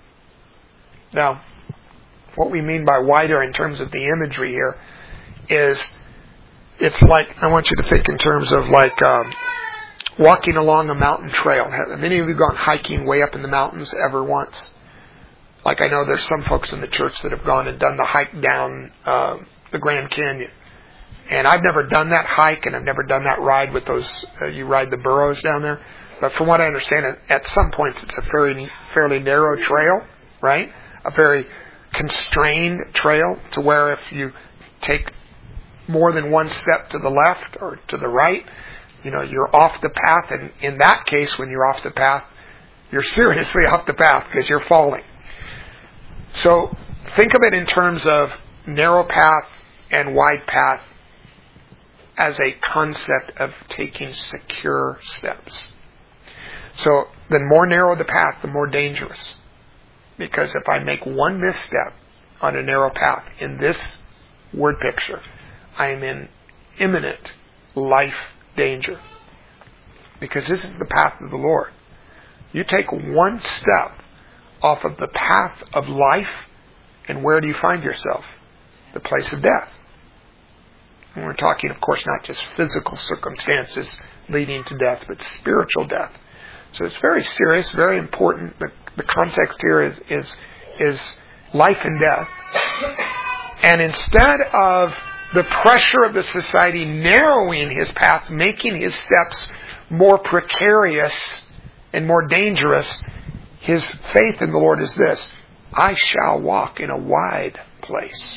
Now, what we mean by wider in terms of the imagery here is, it's like, I want you to think in terms of like walking along a mountain trail. Have any of you gone hiking way up in the mountains ever once? Like, I know there's some folks in the church that have gone and done the hike down the Grand Canyon. And I've never done that hike, and I've never done that ride with those, you ride the burros down there. But from what I understand, at some points it's a fairly narrow trail, right? A very constrained trail to where if you take more than one step to the left or to the right, you're off the path. And in that case, when you're off the path, you're seriously off the path because you're falling. So think of it in terms of narrow path and wide path as a concept of taking secure steps. So the more narrow the path, the more dangerous. Because if I make one misstep on a narrow path in this word picture, I am in imminent life danger. Because this is the path of the Lord. You take one step off of the path of life, and where do you find yourself? The place of death. And we're talking, of course, not just physical circumstances leading to death, but spiritual death. So it's very serious, very important. The context here is life and death. And instead of the pressure of the society narrowing his path, making his steps more precarious and more dangerous, his faith in the Lord is this: I shall walk in a wide place.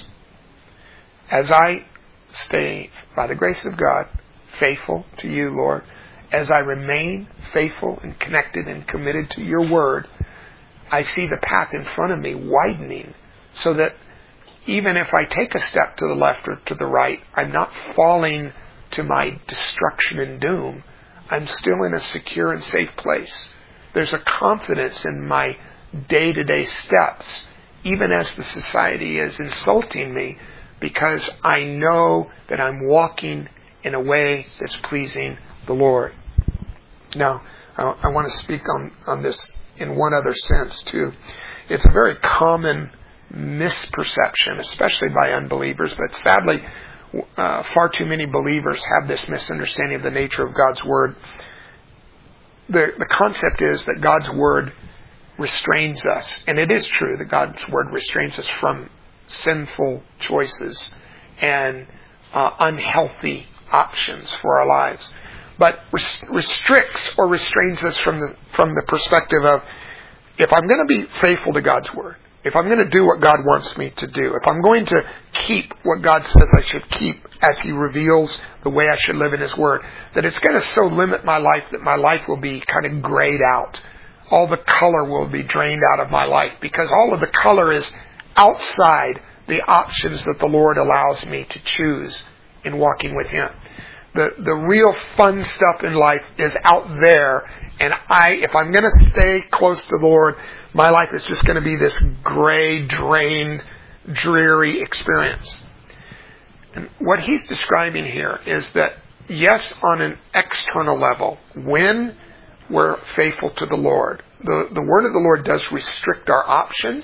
As I stay, by the grace of God, faithful to you, Lord, as I remain faithful and connected and committed to your word, I see the path in front of me widening so that even if I take a step to the left or to the right, I'm not falling to my destruction and doom. I'm still in a secure and safe place. There's a confidence in my day-to-day steps, even as the society is insulting me, because I know that I'm walking in a way that's pleasing the Lord. Now, I want to speak on this in one other sense too. It's a very common misperception, especially by unbelievers, but sadly, far too many believers have this misunderstanding of the nature of God's Word. The concept is that God's Word restrains us, and it is true that God's Word restrains us from sinful choices and unhealthy options for our lives, but restricts or restrains us from the perspective of, if I'm going to be faithful to God's Word, if I'm going to do what God wants me to do, if I'm going to keep what God says I should keep as He reveals the way I should live in His Word, that it's going to so limit my life that my life will be kind of grayed out. All the color will be drained out of my life, because all of the color is outside the options that the Lord allows me to choose in walking with Him. The real fun stuff in life is out there, and if I'm going to stay close to the Lord, my life is just going to be this gray, drained, dreary experience. And what he's describing here is that, yes, on an external level, when we're faithful to the Lord, the Word of the Lord does restrict our options.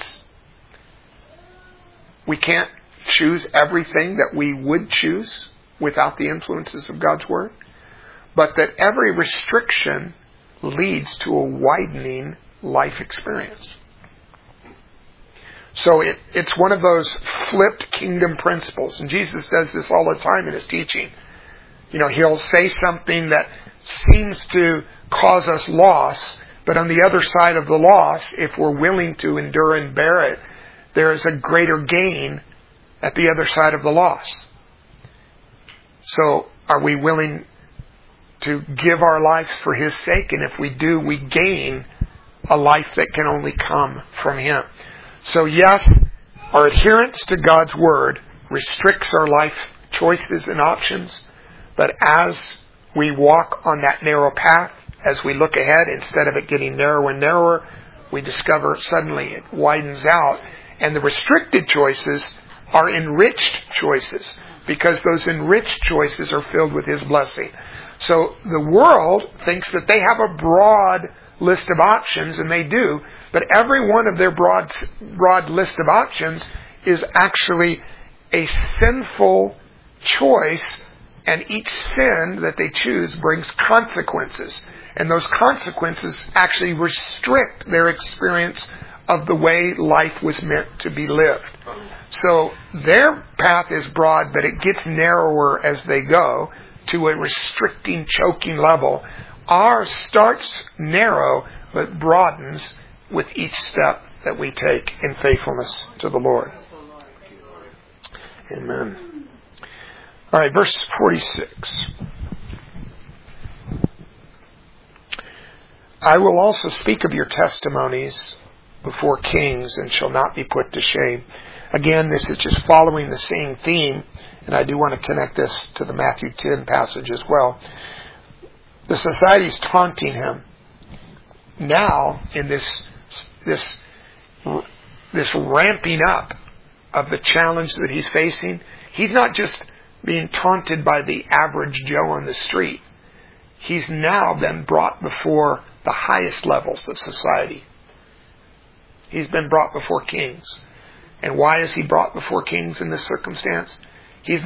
We can't choose everything that we would choose without the influences of God's Word, but that every restriction leads to a widening life experience. So it's one of those flipped kingdom principles, and Jesus does this all the time in His teaching. He'll say something that seems to cause us loss, but on the other side of the loss, if we're willing to endure and bear it, there is a greater gain at the other side of the loss. So are we willing to give our lives for His sake? And if we do, we gain a life that can only come from Him. So yes, our adherence to God's Word restricts our life choices and options, but as we walk on that narrow path, as we look ahead, instead of it getting narrower and narrower, we discover suddenly it widens out, and the restricted choices are enriched choices, because those enriched choices are filled with His blessing. So the world thinks that they have a broad list of options, and they do, but every one of their broad list of options is actually a sinful choice, and each sin that they choose brings consequences. And those consequences actually restrict their experience of the way life was meant to be lived. So their path is broad, but it gets narrower as they go to a restricting, choking level. Ours starts narrow, but broadens with each step that we take in faithfulness to the Lord. Amen. All right, verse 46. I will also speak of your testimonies before kings and shall not be put to shame. Again, this is just following the same theme, and I do want to connect this to the Matthew 10 passage as well. The society is taunting him. Now, in this ramping up of the challenge that he's facing, he's not just being taunted by the average Joe on the street. He's now been brought before the highest levels of society. He's been brought before kings. And why is he brought before kings in this circumstance? His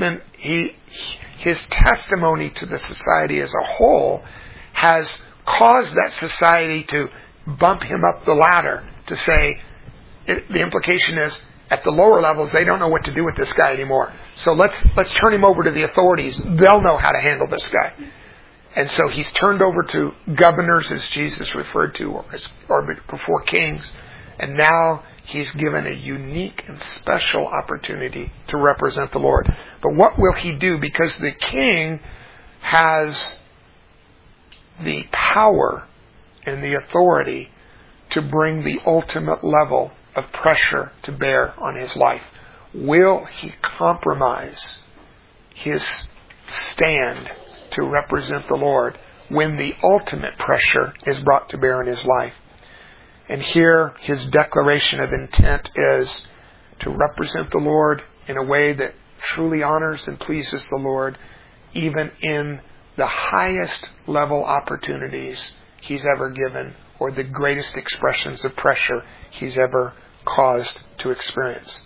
testimony to the society as a whole has caused that society to bump him up the ladder, to say, the implication is, at the lower levels, they don't know what to do with this guy anymore. So let's turn him over to the authorities. They'll know how to handle this guy. And so he's turned over to governors, as Jesus referred to, or before kings. And now he's given a unique and special opportunity to represent the Lord. But what will he do? Because the king has the power and the authority to to bring the ultimate level of pressure to bear on his life? Will he compromise his stand to represent the Lord when the ultimate pressure is brought to bear in his life? And here his declaration of intent is to represent the Lord in a way that truly honors and pleases the Lord, even in the highest level opportunities he's ever given, or the greatest expressions of pressure he's ever caused to experience.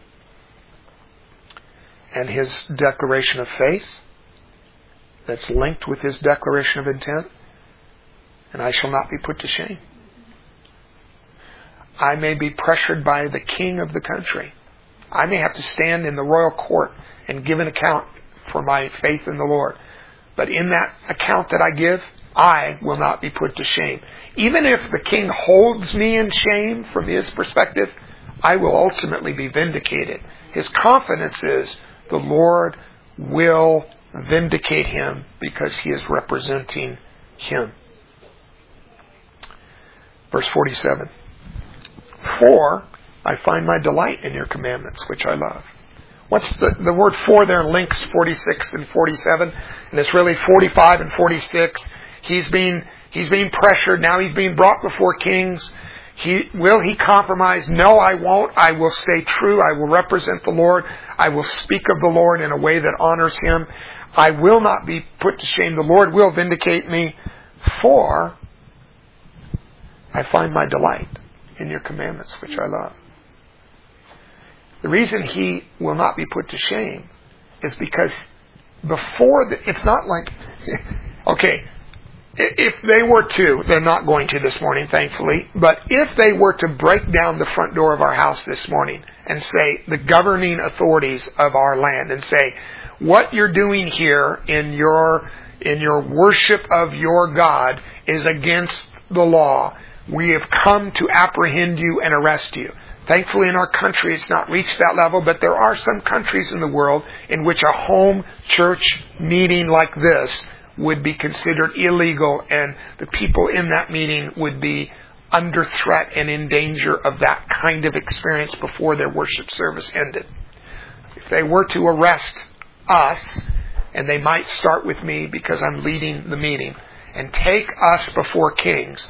And his declaration of faith that's linked with his declaration of intent, and I shall not be put to shame. I may be pressured by the king of the country. I may have to stand in the royal court and give an account for my faith in the Lord. But in that account that I give, I will not be put to shame. Even if the king holds me in shame from his perspective, I will ultimately be vindicated. His confidence is the Lord will vindicate him because he is representing him. Verse 47. For I find my delight in your commandments, which I love. What's the word for there links 46 and 47, and it's really 45 and 46. He's being pressured. Now he's being brought before kings. Will he compromise? No, I won't. I will stay true. I will represent the Lord. I will speak of the Lord in a way that honors him. I will not be put to shame. The Lord will vindicate me, for I find my delight in your commandments, which I love. The reason he will not be put to shame is because it's not like, okay, if they were to, they're not going to this morning, thankfully, but if they were to break down the front door of our house this morning and say, the governing authorities of our land, and say, what you're doing here in your worship of your God is against the law. We have come to apprehend you and arrest you. Thankfully, in our country, it's not reached that level, but there are some countries in the world in which a home church meeting like this would be considered illegal, and the people in that meeting would be under threat and in danger of that kind of experience before their worship service ended. If they were to arrest us, and they might start with me because I'm leading the meeting, and take us before kings,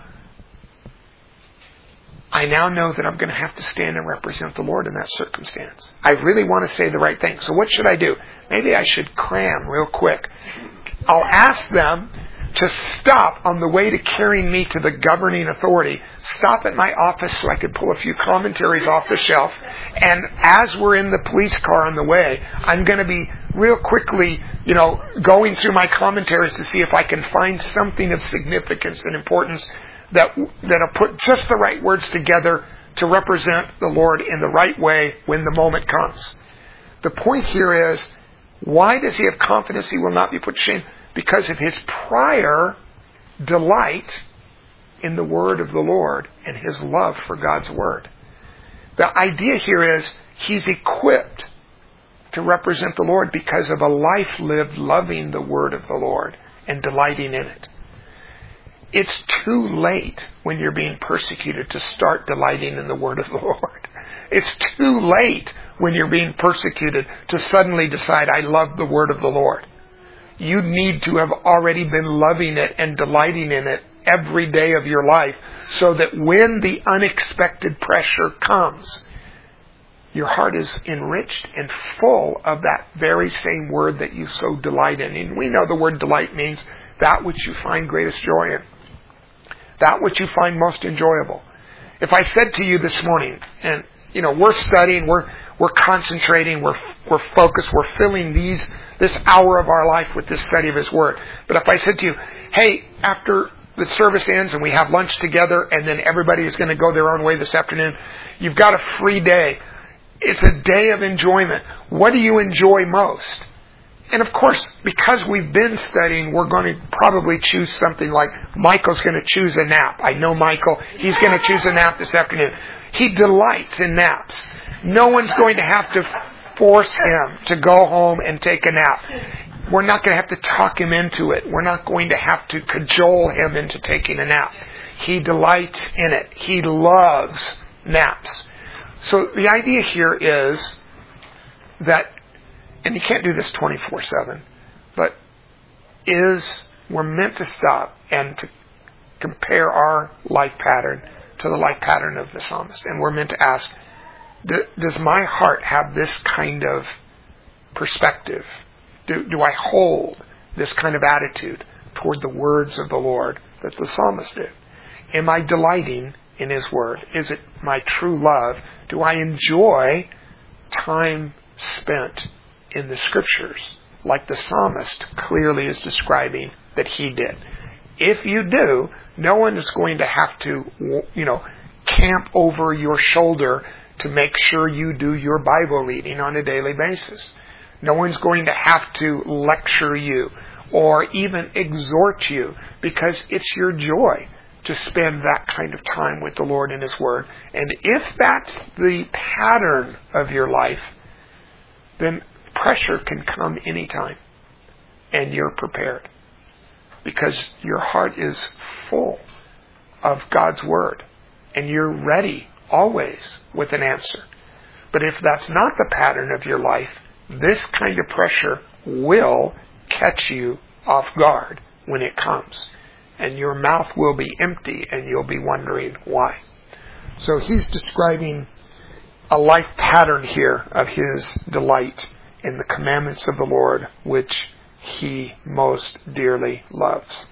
I now know that I'm going to have to stand and represent the Lord in that circumstance. I really want to say the right thing. So what should I do? Maybe I should cram real quick. I'll ask them to stop on the way to carrying me to the governing authority. Stop at my office so I could pull a few commentaries off the shelf. And as we're in the police car on the way, I'm going to be real quickly, going through my commentaries to see if I can find something of significance and importance that'll put just the right words together to represent the Lord in the right way when the moment comes. The point here is, why does he have confidence he will not be put to shame? Because of his prior delight in the word of the Lord and his love for God's word. The idea here is he's equipped to represent the Lord because of a life lived loving the word of the Lord and delighting in it. It's too late when you're being persecuted to start delighting in the word of the Lord. It's too late when you're being persecuted to suddenly decide, I love the word of the Lord. You need to have already been loving it and delighting in it every day of your life, so that when the unexpected pressure comes, your heart is enriched and full of that very same word that you so delight in. And we know the word delight means that which you find greatest joy in. That which you find most enjoyable. If I said to you this morning, and we're studying, we're concentrating, we're focused, we're filling this hour of our life with this study of His Word. But if I said to you, hey, after the service ends and we have lunch together and then everybody is going to go their own way this afternoon, you've got a free day. It's a day of enjoyment. What do you enjoy most? And of course, because we've been studying, we're going to probably choose something like Michael's going to choose a nap. I know Michael. He's going to choose a nap this afternoon. He delights in naps. No one's going to have to force him to go home and take a nap. We're not going to have to talk him into it. We're not going to have to cajole him into taking a nap. He delights in it. He loves naps. So the idea here is that, and you can't do this 24/7, but we're meant to stop and to compare our life pattern to the life pattern of the psalmist. And we're meant to ask, does my heart have this kind of perspective? Do I hold this kind of attitude toward the words of the Lord that the psalmist did? Am I delighting in His Word? Is it my true love? Do I enjoy time spent in the Scriptures, like the psalmist clearly is describing that he did? If you do, no one is going to have to, camp over your shoulder to make sure you do your Bible reading on a daily basis. No one's going to have to lecture you or even exhort you, because it's your joy to spend that kind of time with the Lord in His Word. And if that's the pattern of your life, then pressure can come anytime, and you're prepared, because your heart is full of God's Word, and you're ready always with an answer. But if that's not the pattern of your life, this kind of pressure will catch you off guard when it comes, and your mouth will be empty, and you'll be wondering why. So he's describing a life pattern here of his delight in the commandments of the Lord, which he most dearly loves.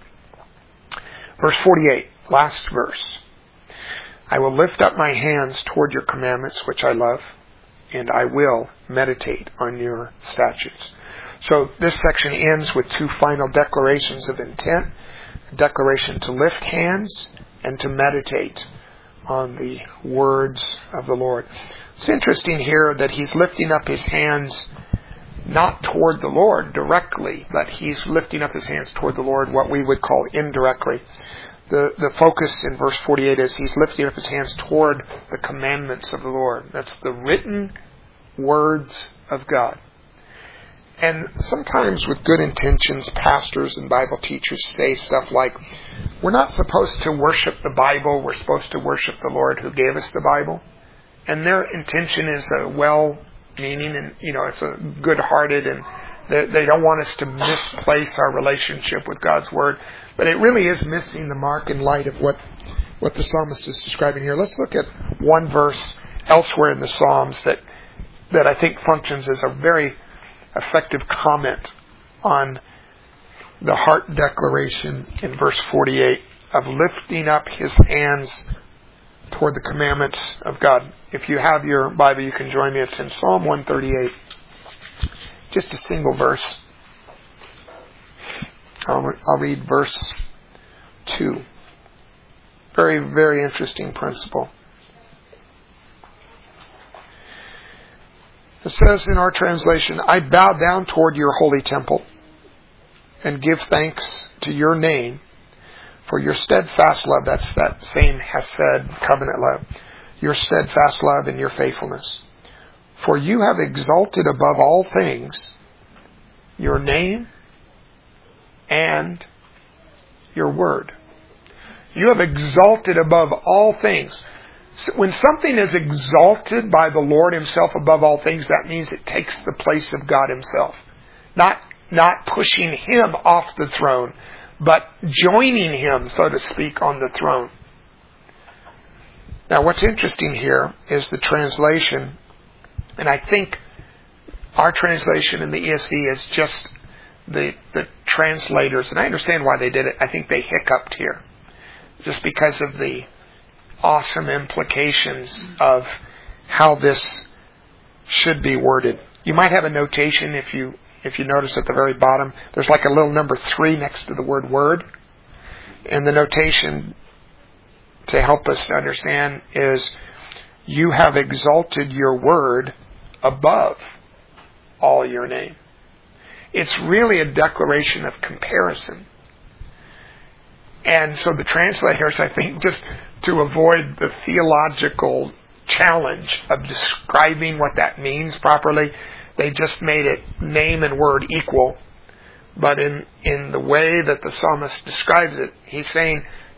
Verse 48, last verse. I will lift up my hands toward your commandments, which I love, and I will meditate on your statutes. So this section ends with two final declarations of intent. A declaration to lift hands and to meditate on the words of the Lord. It's interesting here that he's lifting up his hands not toward the Lord directly, but he's lifting up his hands toward the Lord what we would call indirectly. The focus in verse 48 is he's lifting up his hands toward the commandments of the Lord. That's the written words of God. And sometimes with good intentions, pastors and Bible teachers say stuff like, we're not supposed to worship the Bible, we're supposed to worship the Lord who gave us the Bible. And their intention is well-meaning, and it's a good-hearted, and they don't want us to misplace our relationship with God's Word. But it really is missing the mark in light of what the psalmist is describing here. Let's look at one verse elsewhere in the Psalms that I think functions as a very effective comment on the heart declaration in verse 48 of lifting up his hands toward the commandments of God. If you have your Bible, you can join me. It's in Psalm 138. Just a single verse. I'll read verse 2. Very, very interesting principle. It says in our translation, I bow down toward your holy temple and give thanks to your name for your steadfast love. That's that same Hesed covenant love. Your steadfast love and your faithfulness. For you have exalted above all things your name and your word. You have exalted above all things. When something is exalted by the Lord Himself above all things, that means it takes the place of God Himself. Not pushing Him off the throne, but joining Him, so to speak, on the throne. Now, what's interesting here is the translation, and I think our translation in the ESV is just the translators, and I understand why they did it. I think they hiccuped here, just because of the awesome implications of how this should be worded. You might have a notation if you notice at the very bottom, there's like a little number 3 next to the word word. And the notation to help us to understand is, you have exalted your word above all your name. It's really a declaration of comparison. And so the translators, I think, just to avoid the theological challenge of describing what that means properly, they just made it name and word equal. But in the way that the psalmist describes it, he's saying,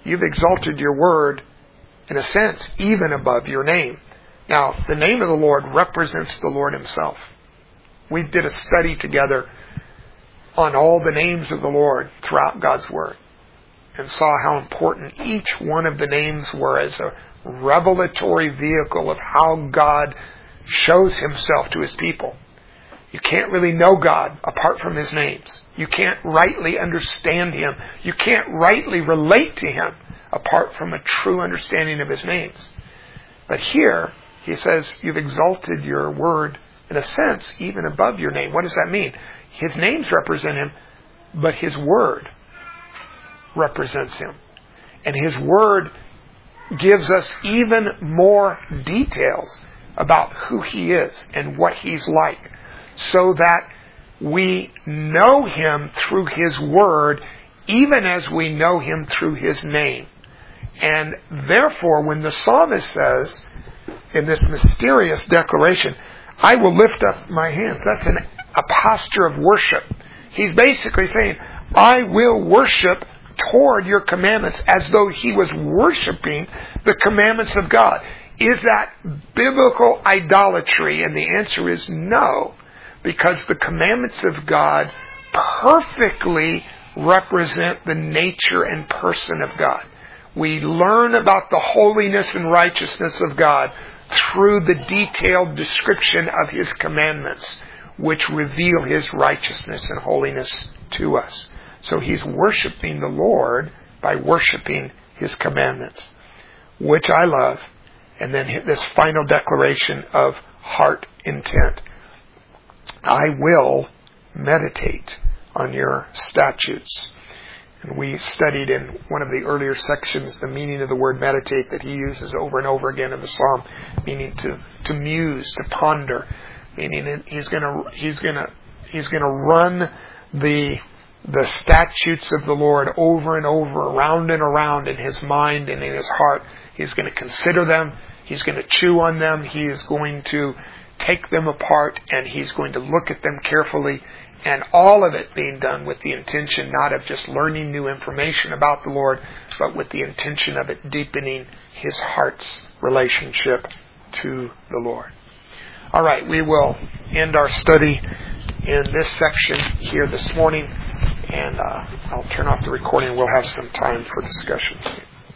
you've exalted your word, in a sense, even above your name. Now, the name of the Lord represents the Lord himself. We did a study together on all the names of the Lord throughout God's word, and saw how important each one of the names were as a revelatory vehicle of how God shows himself to his people. You can't really know God apart from his names. You can't rightly understand him. You can't rightly relate to him apart from a true understanding of his names. But here, he says, you've exalted your word, in a sense, even above your name. What does that mean? His names represent him, but his word represents him. And his word gives us even more details about who he is and what he's like, so that we know him through his word, even as we know him through his name. And therefore, when the psalmist says, in this mysterious declaration, I will lift up my hands, that's a posture of worship. He's basically saying, I will worship toward your commandments, as though he was worshiping the commandments of God. Is that biblical idolatry? And the answer is no, because the commandments of God perfectly represent the nature and person of God. We learn about the holiness and righteousness of God through the detailed description of his commandments, which reveal his righteousness and holiness to us. So he's worshiping the Lord by worshiping his commandments, which I love. And then this final declaration of heart intent. I will meditate on your statutes. And we studied in one of the earlier sections the meaning of the word meditate that he uses over and over again in the psalm, meaning to muse, to ponder, meaning he's going to run the statutes of the Lord over and over, around and around in his mind and in his heart. He's going to consider them. He's going to chew on them. He is going to take them apart, and he's going to look at them carefully. And all of it being done with the intention not of just learning new information about the Lord, but with the intention of it deepening his heart's relationship to the Lord. All right, we will end our study in this section here this morning, and I'll turn off the recording. We'll have some time for discussions.